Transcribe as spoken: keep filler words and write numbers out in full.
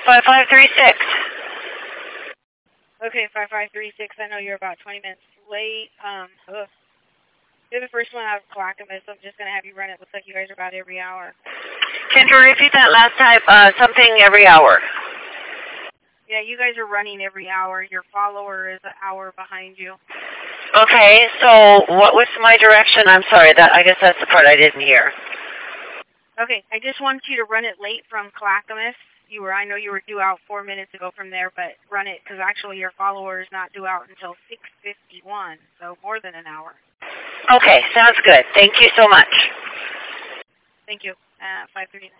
five five three six. Okay, five five three six, I know you're about twenty minutes late. Um, ugh. You're the first one out of Clackamas, so I'm just going to have you run it. Looks like you guys are about every hour. Can you repeat that last time? Uh, something every hour. Yeah, you guys are running every hour. Your follower is an hour behind you. Okay, so what was my direction? I'm sorry, that I guess that's the part I didn't hear. Okay, I just wanted you to run it late from Clackamas. You were, I know you were due out four minutes ago from there, but run it because actually your follower is not due out until six fifty-one, so more than an hour. Okay, sounds good. Thank you so much. Thank you. Uh, five thirty-nine.